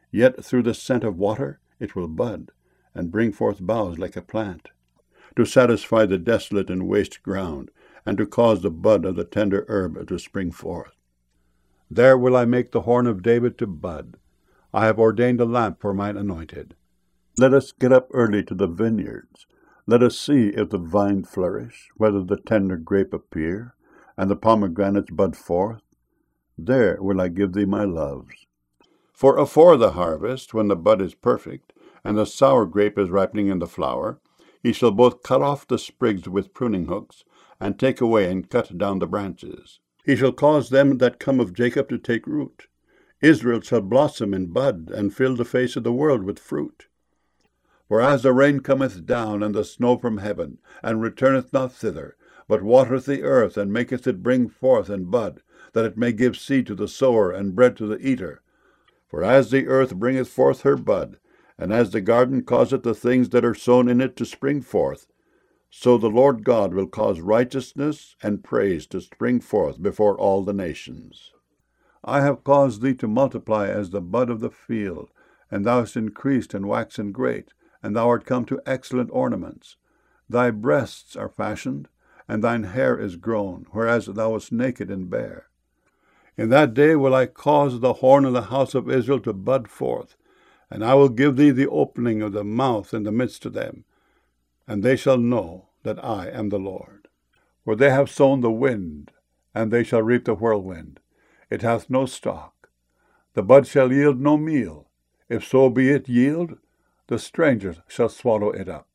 Yet through the scent of water it will bud, and bring forth boughs like a plant, to satisfy the desolate and waste ground, and to cause the bud of the tender herb to spring forth. There will I make the horn of David to bud. I have ordained a lamp for mine anointed. Let us get up early to the vineyards. Let us see if the vine flourish, whether the tender grape appear, and the pomegranates bud forth. There will I give thee my loves. For afore the harvest, when the bud is perfect, and the sour grape is ripening in the flower, he shall both cut off the sprigs with pruning hooks, and take away and cut down the branches. He shall cause them that come of Jacob to take root. Israel shall blossom and bud, and fill the face of the world with fruit. For as the rain cometh down, and the snow from heaven, and returneth not thither, but watereth the earth, and maketh it bring forth and bud, that it may give seed to the sower, and bread to the eater. For as the earth bringeth forth her bud, and as the garden causeth the things that are sown in it to spring forth, so the Lord God will cause righteousness and praise to spring forth before all the nations. I have caused thee to multiply as the bud of the field, and thou hast increased and waxen great, and thou art come to excellent ornaments. Thy breasts are fashioned, and thine hair is grown, whereas thou wast naked and bare. In that day will I cause the horn of the house of Israel to bud forth, and I will give thee the opening of the mouth in the midst of them, and they shall know that I am the Lord. For they have sown the wind, and they shall reap the whirlwind. It hath no stalk. The bud shall yield no meal. If so be it yield, the strangers shall swallow it up.